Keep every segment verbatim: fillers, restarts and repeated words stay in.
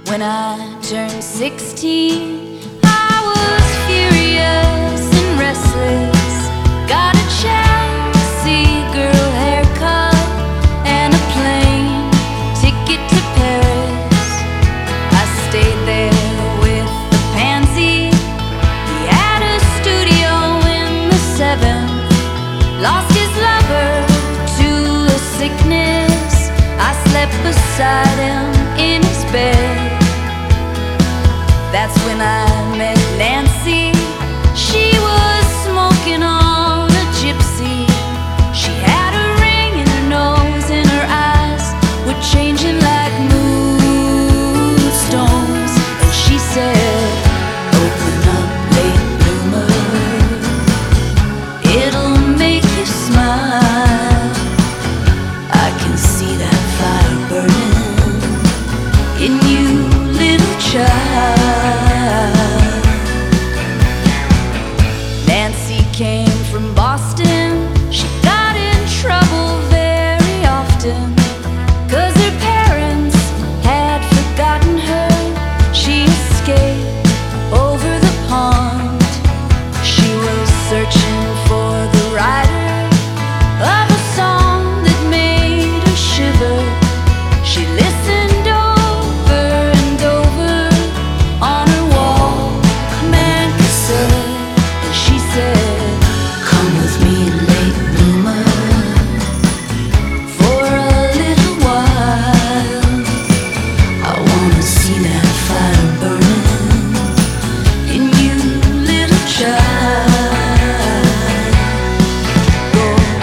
When I turned sixteen, I was furious and restless. Got a Chelsea girl haircut and a plane ticket to Paris. I stayed there with the pansy. He had a studio in the seventh. Lost his lover to a sickness. I slept beside him in his bed. That's when I met Nancy. She was smoking on a gypsy. She had a ring in her nose and her eyes were changing like moonstones. And she said, "Open up, late bloomer. It'll make you smile. I can see that fire burning in you, little child." Nancy came from Boston. She got in trouble very often, 'cause her parents had forgotten her. She escaped over the pond. She was searching for the writer of a song that made her shiver. She listened over and over on her Walkman cassette, and she said, "Come with me, late bloomer, for a little while. I wanna see that fire burning in you, little child." Go.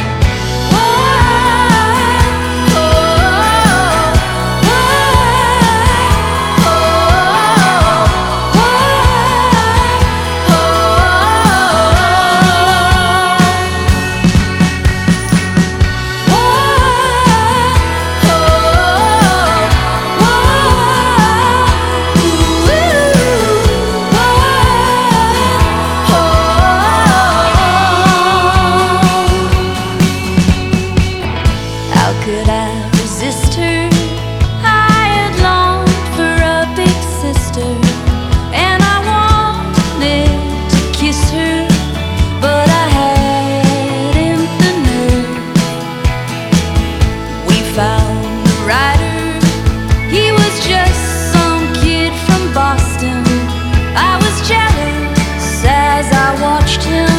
How could I resist her? I had longed for a big sister, and I wanted to kiss her, but I hadn't the nerve. We found the writer. He was just some kid from Boston. I was jealous as I watched him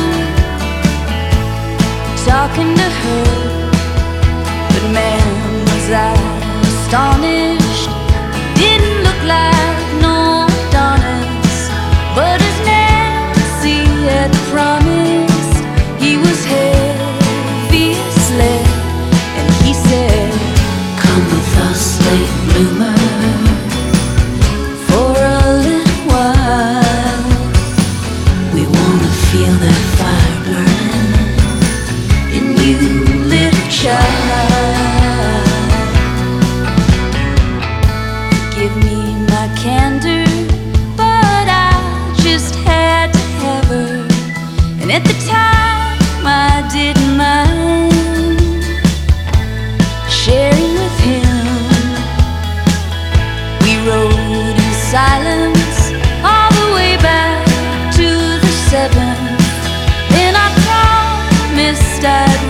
talking to her. But man, was I astonished. He didn't look like no Adonis, but as Nancy had promised, he was heavy as lead. And he said, "Come with us, late bloomer, for a little while. We wanna feel that fire burning in you, little child. Give me my candor, but I just had to have her. And at the time I didn't mind sharing with him. We rode in silence all the way back to the seventh. Then I promised I'd